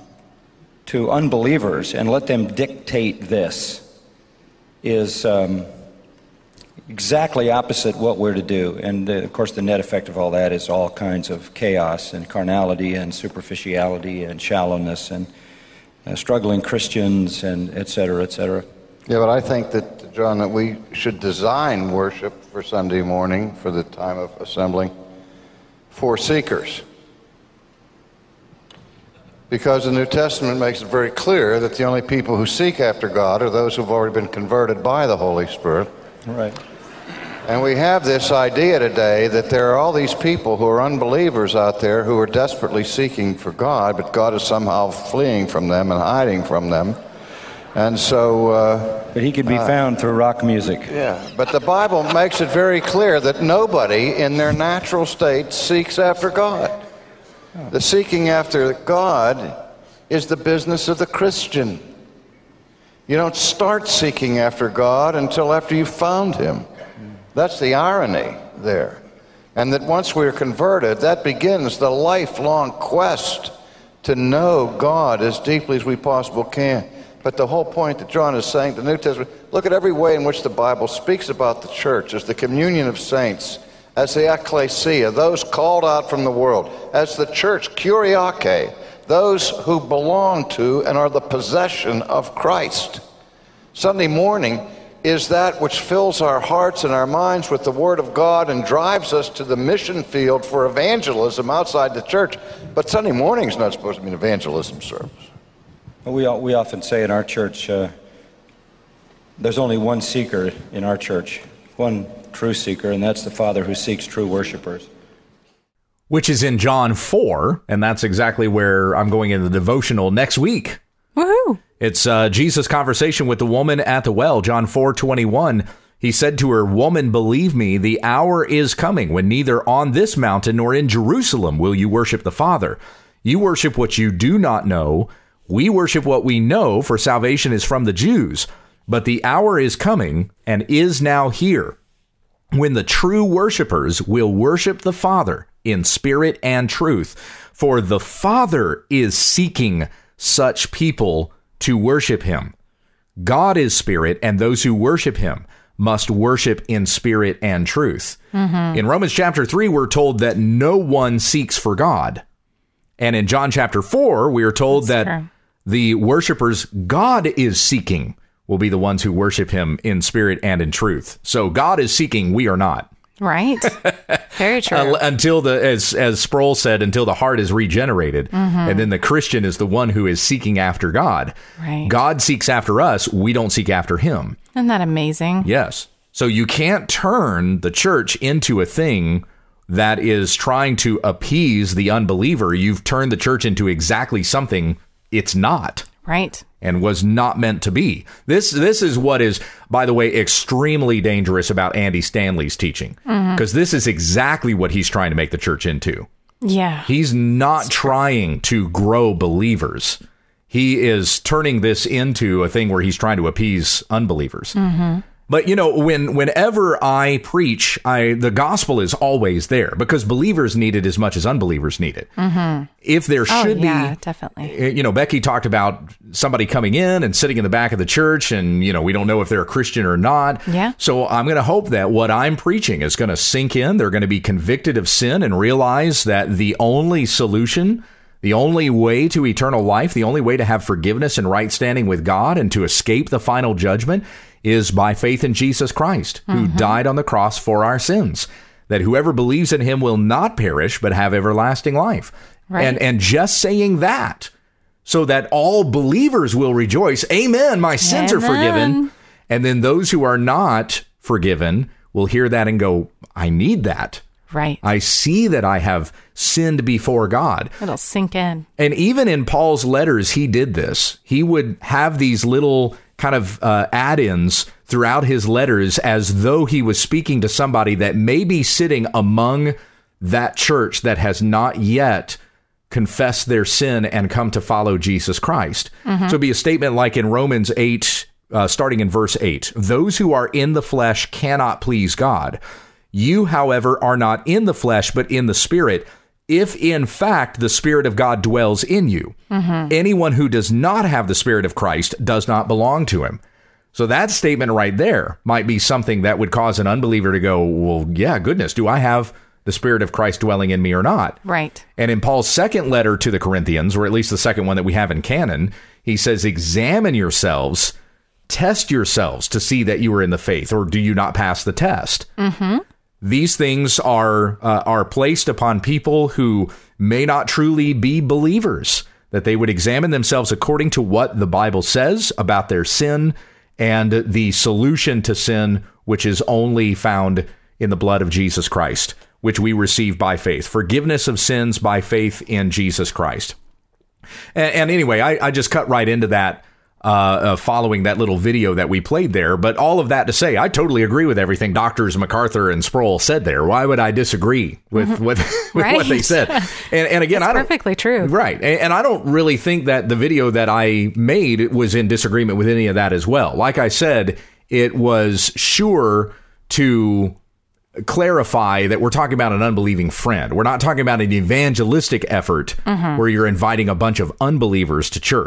to unbelievers and let them dictate this is exactly opposite what we're to do. And of course the net effect of all that is all kinds of chaos and carnality and superficiality and shallowness and struggling Christians and et cetera, et cetera. Yeah, but I think that, John, that we should design worship for Sunday morning, for the time of assembling, for seekers. Because the New Testament makes it very clear that the only people who seek after God are those who've already been converted by the Holy Spirit. Right. And we have this idea today that there are all these people who are unbelievers out there who are desperately seeking for God, but God is somehow fleeing from them and hiding from them. And so... but he could be found through rock music. Yeah, but the Bible makes it very clear that nobody in their natural state seeks after God. The seeking after God is the business of the Christian. You don't start seeking after God until after you've found Him. That's the irony there. And that once we're converted, that begins the lifelong quest to know God as deeply as we possibly can. But the whole point that John is saying, the New Testament, look at every way in which the Bible speaks about the church as the communion of saints, as the ecclesia, those called out from the world, as the church, kuriake, those who belong to and are the possession of Christ. Sunday morning is that which fills our hearts and our minds with the Word of God and drives us to the mission field for evangelism outside the church. But Sunday morning is not supposed to be an evangelism service. We often say in our church, there's only one seeker in our church, one true seeker, and that's the Father who seeks true worshipers. Which is in John 4, and that's exactly where I'm going in the devotional next week. Woohoo! It's Jesus' conversation with the woman at the well, John 4:21. He said to her, "Woman, believe me, the hour is coming when neither on this mountain nor in Jerusalem will you worship the Father. You worship what you do not know. We worship what we know, for salvation is from the Jews. But the hour is coming and is now here when the true worshipers will worship the Father in spirit and truth. For the Father is seeking such people to worship him. God is spirit, and those who worship him must worship in spirit and truth." In Romans chapter 3, we're told that no one seeks for God. And in John chapter 4, we are told that the worshipers God is seeking will be the ones who worship him in spirit and in truth. So God is seeking, we are not. Right. Very true. Until as Sproul said, until the heart is regenerated. And then the Christian is the one who is seeking after God. Right. God seeks after us. We don't seek after him. Isn't that amazing? Yes. So you can't turn the church into a thing that is trying to appease the unbeliever. You've turned the church into exactly something it's not. Right. And was not meant to be. This is what is, by the way, extremely dangerous about Andy Stanley's teaching. Because this is exactly what he's trying to make the church into. Yeah. He's not trying to grow believers. He is turning this into a thing where he's trying to appease unbelievers. But, you know, whenever I preach, the gospel is always there because believers need it as much as unbelievers need it. If there should be, definitely. You know, Becky talked about somebody coming in and sitting in the back of the church and, you know, we don't know if they're a Christian or not. Yeah. So I'm going to hope that what I'm preaching is going to sink in. They're going to be convicted of sin and realize that the only solution, the only way to eternal life, the only way to have forgiveness and right standing with God and to escape the final judgment is by faith in Jesus Christ, who died on the cross for our sins, that whoever believes in him will not perish, but have everlasting life. Right. And just saying that so that all believers will rejoice. Amen. My sins are forgiven. And then those who are not forgiven will hear that and go, I need that. Right. I see that I have sinned before God. It'll sink in. And even in Paul's letters, he did this. He would have these little kind of add-ins throughout his letters as though he was speaking to somebody that may be sitting among that church that has not yet confessed their sin and come to follow Jesus Christ. So it'd be a statement like in Romans 8, starting in verse 8, those who are in the flesh cannot please God. You, however, are not in the flesh, but in the Spirit, if in fact the Spirit of God dwells in you. Anyone who does not have the Spirit of Christ does not belong to him. So that statement right there might be something that would cause an unbeliever to go, well, yeah, goodness, do I have the Spirit of Christ dwelling in me or not? Right. And in Paul's second letter to the Corinthians, or at least the second one that we have in canon, he says, examine yourselves, test yourselves to see that you are in the faith, or do you not pass the test? These things are placed upon people who may not truly be believers, that they would examine themselves according to what the Bible says about their sin and the solution to sin, which is only found in the blood of Jesus Christ, which we receive by faith. Forgiveness of sins by faith in Jesus Christ. And anyway, I just cut right into that following that little video that we played there. But all of that to say, I totally agree with everything Doctors MacArthur and Sproul said there. Why would I disagree with what they said? And again, I don't, perfectly true. Right. And I don't really think that the video that I made was in disagreement with any of that as well. Like I said, it was sure to clarify that we're talking about an unbelieving friend. We're not talking about an evangelistic effort where you're inviting a bunch of unbelievers to church.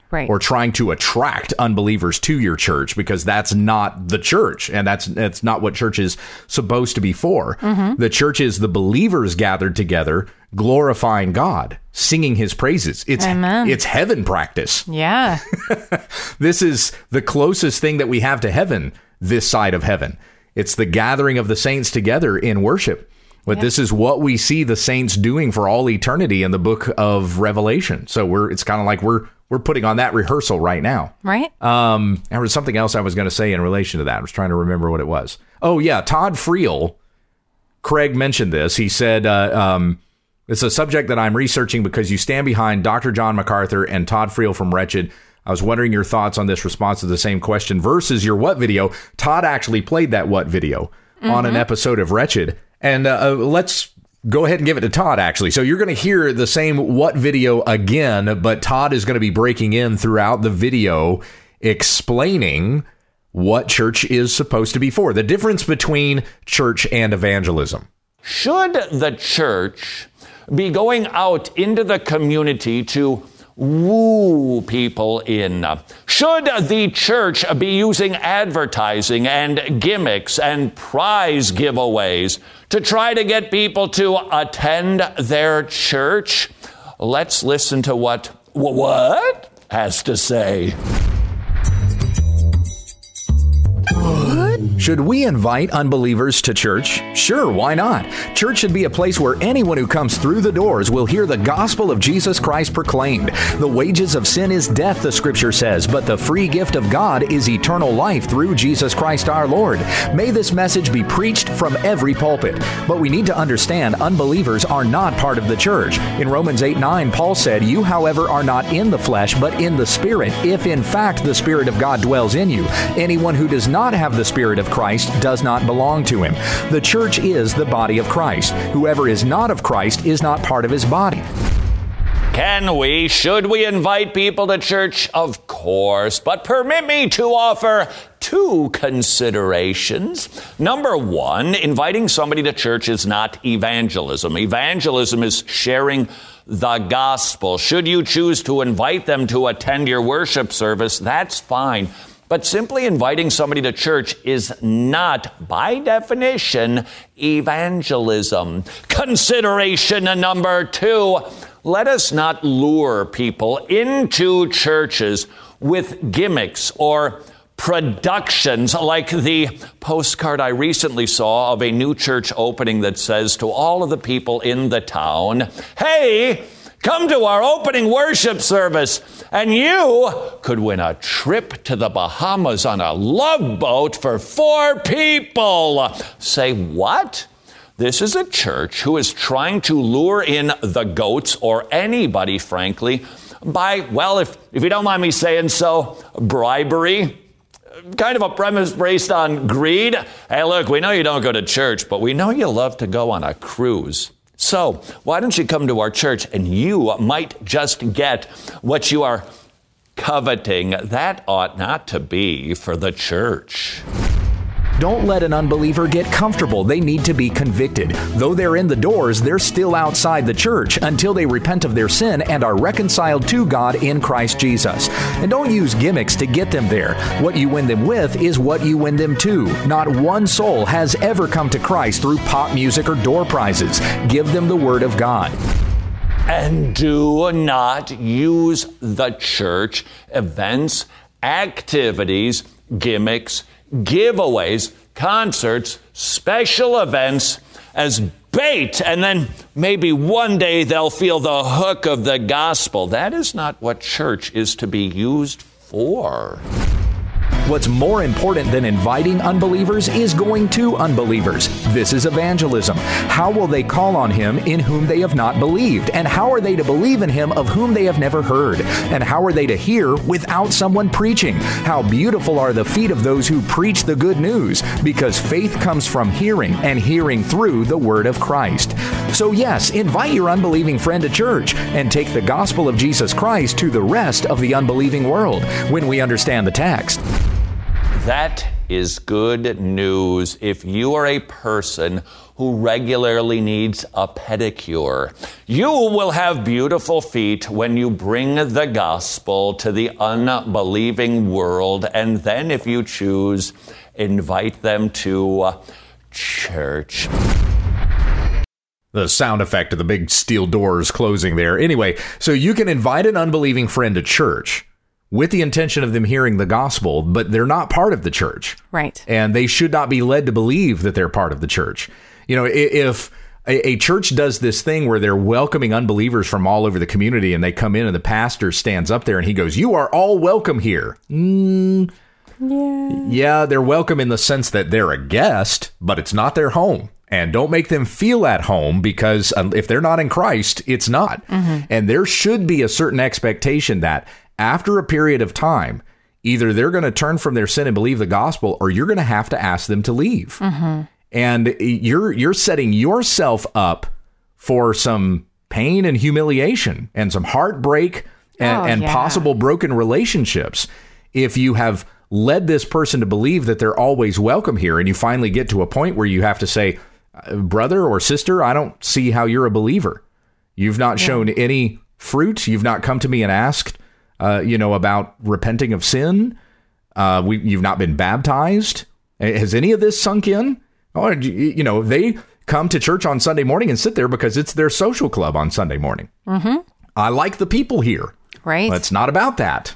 Right. or trying to attract unbelievers to your church, because that's not the church, and that's not what church is supposed to be for. The church is the believers gathered together, glorifying God, singing his praises. Amen. It's heaven practice. Yeah. This is the closest thing that we have to heaven, this side of heaven. It's the gathering of the saints together in worship. But this is what we see the saints doing for all eternity in the book of Revelation. So it's kind of like we're putting on that rehearsal right now. Right. There was something else I was going to say in relation to that. I was trying to remember what it was. Oh, yeah. Todd Friel, Craig mentioned this. He said, it's a subject that I'm researching because you stand behind Dr. John MacArthur and Todd Friel from Wretched. I was wondering your thoughts on this response to the same question versus your what video. Todd actually played that what video on an episode of Wretched. And let's go ahead and give it to Todd, actually. So you're going to hear the same what video again, but Todd is going to be breaking in throughout the video explaining what church is supposed to be for, the difference between church and evangelism. Should the church be going out into the community to woo people in? Should the church be using advertising and gimmicks and prize giveaways to try to get people to attend their church? Let's listen to what has to say. Should we invite unbelievers to church? Sure, why not? Church should be a place where anyone who comes through the doors will hear the gospel of Jesus Christ proclaimed. The wages of sin is death, the scripture says, but the free gift of God is eternal life through Jesus Christ our Lord. May this message be preached from every pulpit. But we need to understand unbelievers are not part of the church. In Romans 8:9, Paul said, "You, however, are not in the flesh, but in the Spirit, if in fact the Spirit of God dwells in you. Anyone who does not have the Spirit of Christ does not belong to him." The church is the body of Christ. Whoever is not of Christ is not part of his body. Should we invite people to church? Of course, but permit me to offer two considerations. Number one, inviting somebody to church is not evangelism. Evangelism is sharing the gospel. Should you choose to invite them to attend your worship service, that's fine. But simply inviting somebody to church is not, by definition, evangelism. Consideration number two, let us not lure people into churches with gimmicks or productions like the postcard I recently saw of a new church opening that says to all of the people in the town, "Hey, come to our opening worship service, and you could win a trip to the Bahamas on a love boat for 4 people. Say what? This is a church who is trying to lure in the goats, or anybody, frankly, by, well, if you don't mind me saying so, bribery. Kind of a premise based on greed. Hey, look, we know you don't go to church, but we know you love to go on a cruise. So why don't you come to our church and you might just get what you are coveting. That ought not to be for the church. Don't let an unbeliever get comfortable. They need to be convicted. Though they're in the doors, they're still outside the church until they repent of their sin and are reconciled to God in Christ Jesus. And don't use gimmicks to get them there. What you win them with is what you win them to. Not one soul has ever come to Christ through pop music or door prizes. Give them the Word of God. And do not use the church, events, activities, gimmicks, giveaways, concerts, special events as bait, and then maybe one day they'll feel the hook of the gospel. That is not what church is to be used for. What's more important than inviting unbelievers is going to unbelievers. This is evangelism. How will they call on him in whom they have not believed? And how are they to believe in him of whom they have never heard? And how are they to hear without someone preaching? How beautiful are the feet of those who preach the good news, because faith comes from hearing, and hearing through the word of Christ. So yes, invite your unbelieving friend to church and take the gospel of Jesus Christ to the rest of the unbelieving world when we understand the text. That is good news if you are a person who regularly needs a pedicure. You will have beautiful feet when you bring the gospel to the unbelieving world, and then, if you choose, invite them to church. The sound effect of the big steel doors closing there. Anyway, so you can invite an unbelieving friend to church with the intention of them hearing the gospel, but they're not part of the church. Right. And they should not be led to believe that they're part of the church. You know, if a church does this thing where they're welcoming unbelievers from all over the community and they come in and the pastor stands up there and he goes, "You are all welcome here." Yeah, they're welcome in the sense that they're a guest, but it's not their home. And don't make them feel at home, because if they're not in Christ, it's not. And there should be a certain expectation that after a period of time, either they're going to turn from their sin and believe the gospel, or you're going to have to ask them to leave. And you're setting yourself up for some pain and humiliation and some heartbreak and possible broken relationships if you have led this person to believe that they're always welcome here, and you finally get to a point where you have to say, "Brother or sister, I don't see how you're a believer. You've not shown any fruit. You've not come to me and asked, about repenting of sin. You've not been baptized. Has any of this sunk in?" Or, they come to church on Sunday morning and sit there because it's their social club on Sunday morning. I like the people here. Right. But it's not about that.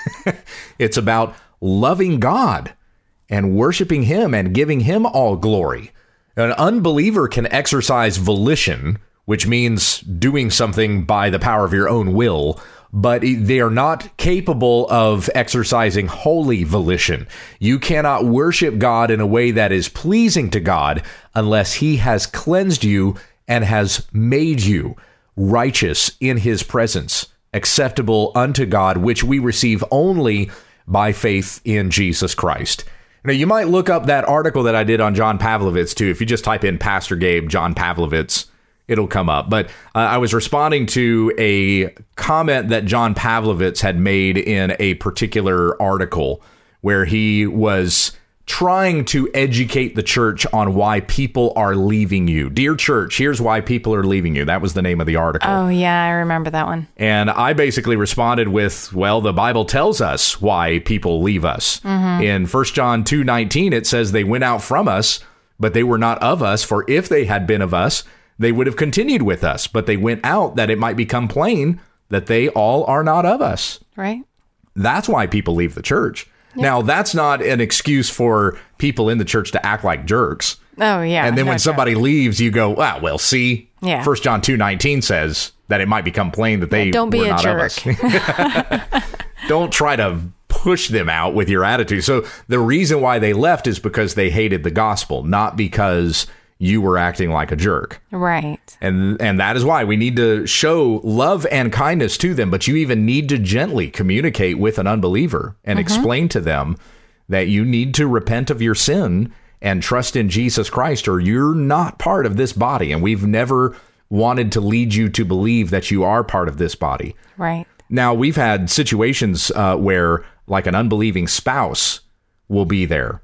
It's about loving God and worshiping him and giving him all glory. An unbeliever can exercise volition, which means doing something by the power of your own will, but they are not capable of exercising holy volition. You cannot worship God in a way that is pleasing to God unless he has cleansed you and has made you righteous in his presence, acceptable unto God, which we receive only by faith in Jesus Christ. Now, you might look up that article that I did on John Pavlovitz, too. If you just type in Pastor Gabe, John Pavlovitz, it'll come up. But I was responding to a comment that John Pavlovitz had made in a particular article where he was trying to educate the church on why people are leaving you. Dear church, here's why people are leaving you. That was the name of the article. Oh, yeah, I remember that one. And I basically responded with, well, the Bible tells us why people leave us. In 1 John 2:19, it says they went out from us, but they were not of us. For if they had been of us, they would have continued with us. But they went out that it might become plain that they all are not of us. Right. That's why people leave the church. Yep. Now, that's not an excuse for people in the church to act like jerks. Oh, yeah. And then when somebody leaves, you go, well, see, 1 John 2:19 says that it might become plain that they don't be were a not jerk. of us. Don't try to push them out with your attitude. So the reason why they left is because they hated the gospel, not because you were acting like a jerk. Right. And that is why we need to show love and kindness to them. But you even need to gently communicate with an unbeliever and explain to them that you need to repent of your sin and trust in Jesus Christ, or you're not part of this body. And we've never wanted to lead you to believe that you are part of this body. Right. Now, we've had situations where like an unbelieving spouse will be there.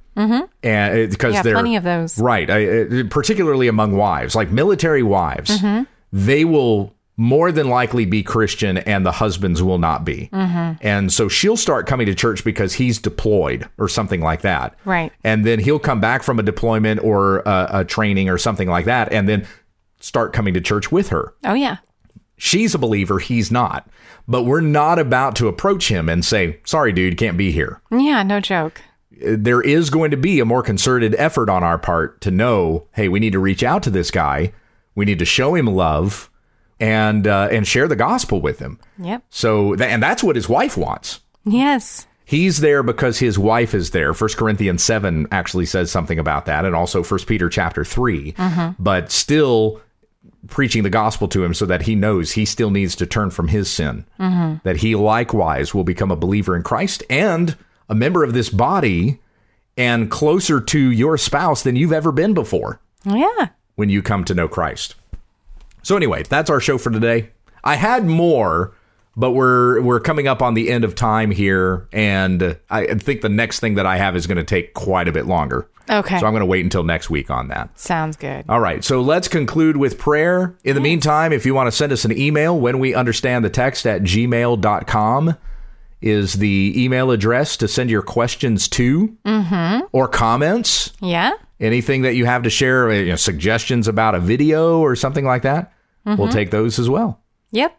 And because they're plenty of those, right? Particularly among wives, like military wives, they will more than likely be Christian, and the husbands will not be. And so she'll start coming to church because he's deployed or something like that, right? And then he'll come back from a deployment or a training or something like that, and then start coming to church with her. Oh yeah, she's a believer, he's not. But we're not about to approach him and say, "Sorry, dude, you can't be here." Yeah, no joke. There is going to be a more concerted effort on our part to know, hey, we need to reach out to this guy. We need to show him love and share the gospel with him. Yep. So, and that's what his wife wants. Yes. He's there because his wife is there. 1 Corinthians 7 actually says something about that, and also 1 Peter chapter 3. But still preaching the gospel to him so that he knows he still needs to turn from his sin. That he likewise will become a believer in Christ and a member of this body and closer to your spouse than you've ever been before. Yeah. When you come to know Christ. So anyway, that's our show for today. I had more, But we're coming up on the end of time here, and I think the next thing that I have is going to take quite a bit longer. Okay. So I'm going to wait until next week on that. Sounds good. All right. So let's conclude with prayer. In the meantime, if you want to send us an email, whenweunderstandthetext@gmail.com is the email address to send your questions to or comments. Yeah. Anything that you have to share, suggestions about a video or something like that, we'll take those as well. Yep.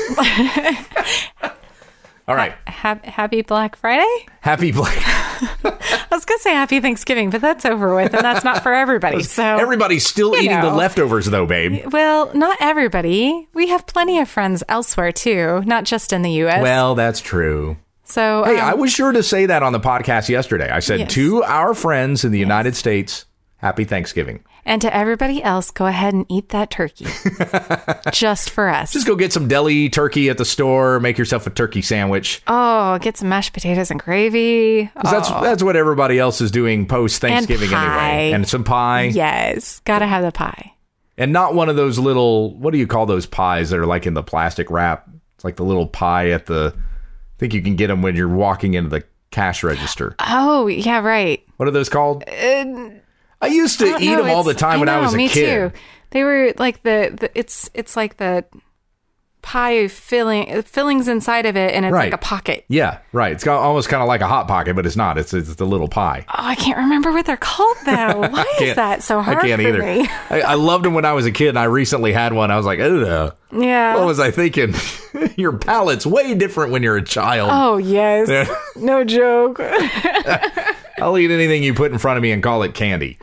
All right. Happy Black Friday? Happy Black. I was going to say happy Thanksgiving, but that's over with, and that's not for everybody. So everybody's still eating the leftovers, though, babe. Well, not everybody. We have plenty of friends elsewhere, too, not just in the U.S. Well, that's true. So, hey, I was sure to say that on the podcast yesterday. I said to our friends in the United States, happy Thanksgiving. And to everybody else, go ahead and eat that turkey. Just for us. Just go get some deli turkey at the store. Make yourself a turkey sandwich. Oh, get some mashed potatoes and gravy. That's what everybody else is doing post-Thanksgiving anyway. And some pie. Yes. Gotta have the pie. And not one of those little, what do you call those pies that are like in the plastic wrap? It's like the little pie at the, I think you can get them when you're walking into the cash register. Oh, yeah, right. What are those called? I used to eat them all the time when I was a kid. Me too. They were like it's like the pie fillings inside of it, and it's like a pocket. Yeah, right. It's got almost kind of like a Hot Pocket, but it's not. It's the little pie. Oh, I can't remember what they're called though. Why is that so hard? I can't for either. Me? I loved them when I was a kid, and I recently had one. I was like, oh, yeah. What was I thinking? Your palate's way different when you're a child. Oh yes, no joke. I'll eat anything you put in front of me and call it candy.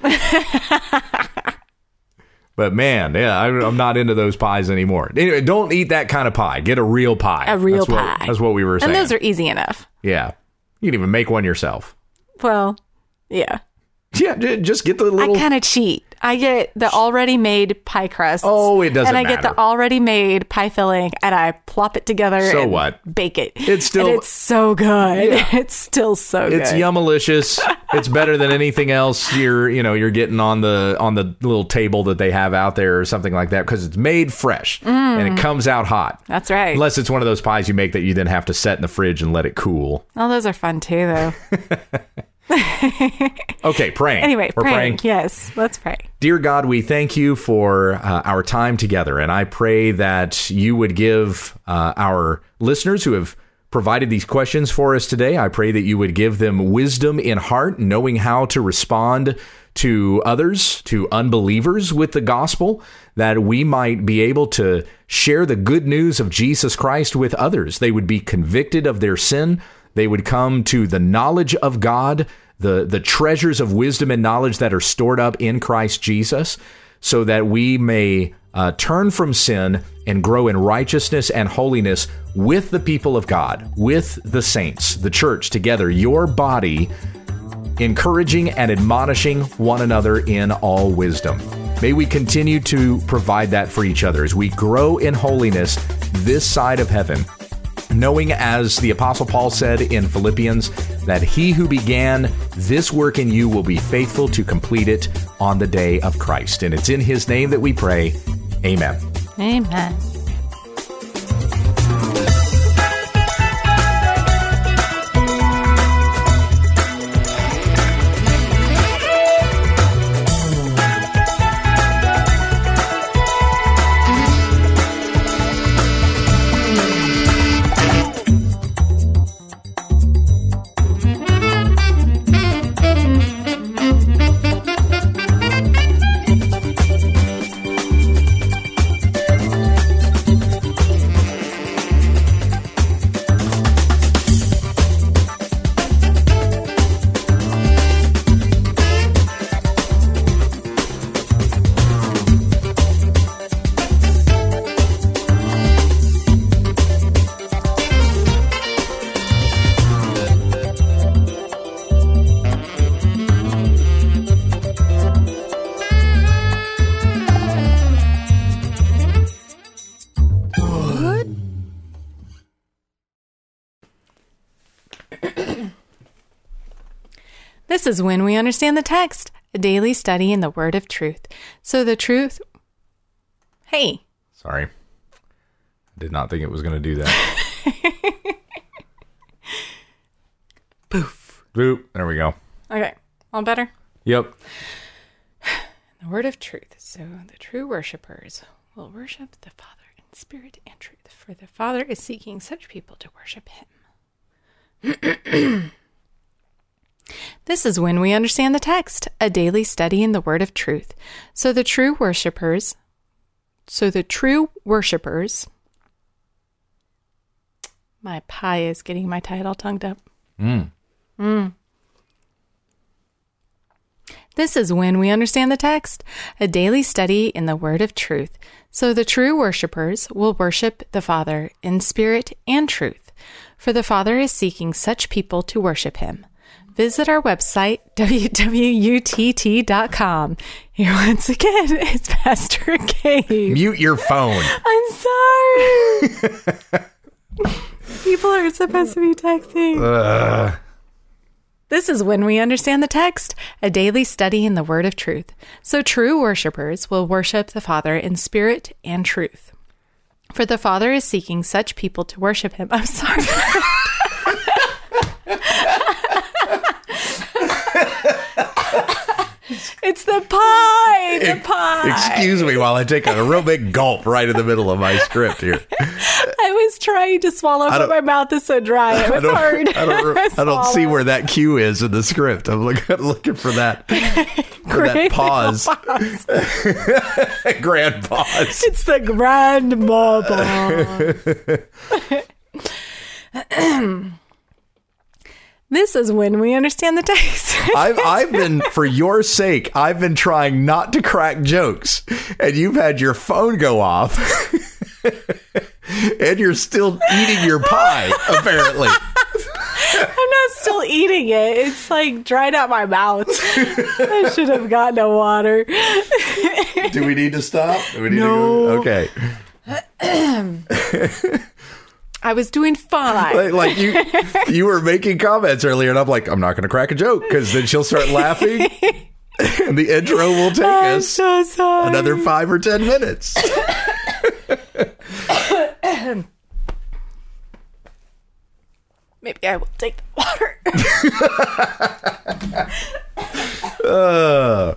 But man, I'm not into those pies anymore. Anyway, don't eat that kind of pie. Get a real pie. A real pie. That's what we were saying. And those are easy enough. Yeah. You can even make one yourself. Well, yeah. Yeah, just get the little... I kind of cheat. I get the already made pie crust. Oh, it doesn't matter. And I get the already made pie filling, and I plop it together and bake it. It's still... And it's so good. Yeah. It's still so good. It's yummalicious. It's better than anything else you're getting on the little table that they have out there or something like that, because it's made fresh and it comes out hot. That's right. Unless it's one of those pies you make that you then have to set in the fridge and let it cool. Oh, those are fun too, though. Okay, praying. Anyway, we're praying. Yes, let's pray. Dear God, we thank you for our time together, and I pray that you would give our listeners who have provided these questions for us today, I pray that you would give them wisdom in heart, knowing how to respond to others, to unbelievers with the gospel, that we might be able to share the good news of Jesus Christ with others. They would be convicted of their sin. They would come to the knowledge of God, the treasures of wisdom and knowledge that are stored up in Christ Jesus, so that we may turn from sin and grow in righteousness and holiness with the people of God, with the saints, the church together, your body, encouraging and admonishing one another in all wisdom. May we continue to provide that for each other as we grow in holiness this side of heaven, knowing, as the Apostle Paul said in Philippians, that he who began this work in you will be faithful to complete it on the day of Christ. And it's in his name that we pray. Amen. Amen. This is When We Understand the Text, a daily study in the Word of Truth. So the truth... Hey. Sorry. I did not think it was going to do that. Poof. Boop. There we go. Okay. All better? Yep. The word of truth. So the true worshipers will worship the Father in spirit and truth, for the Father is seeking such people to worship him. This is When We Understand the Text, a daily study in the word of truth. So the true worshipers, my pie is getting my title tongued up. This is When We Understand the Text, a daily study in the word of truth. So the true worshipers will worship the Father in spirit and truth, for the Father is seeking such people to worship him. Visit our website, www.utt.com. Here once again is Pastor Gabe. Mute your phone. I'm sorry. People are supposed to be texting. This is When We Understand the Text, a daily study in the word of truth. So true worshipers will worship the Father in spirit and truth. For the Father is seeking such people to worship him. I'm sorry. It's the pie. The pie. Excuse me while I take a real big gulp right in the middle of my script here. I was trying to swallow, but my mouth is so dry. It was hard. I don't see where that cue is in the script. I'm looking for that. For that pause. Grand pause. It's the grandma pause. This is When We Understand the Text. I've been, for your sake, I've been trying not to crack jokes, and you've had your phone go off, and you're still eating your pie, apparently. I'm not still eating it. It's like dried out my mouth. I should have gotten a water. Do we need to stop? Do we need No. to go? Okay. I was doing fine. Like you were making comments earlier, and I'm like, I'm not going to crack a joke because then she'll start laughing, and the intro will take us so sorry. another 5 or 10 minutes. Maybe I will take the water.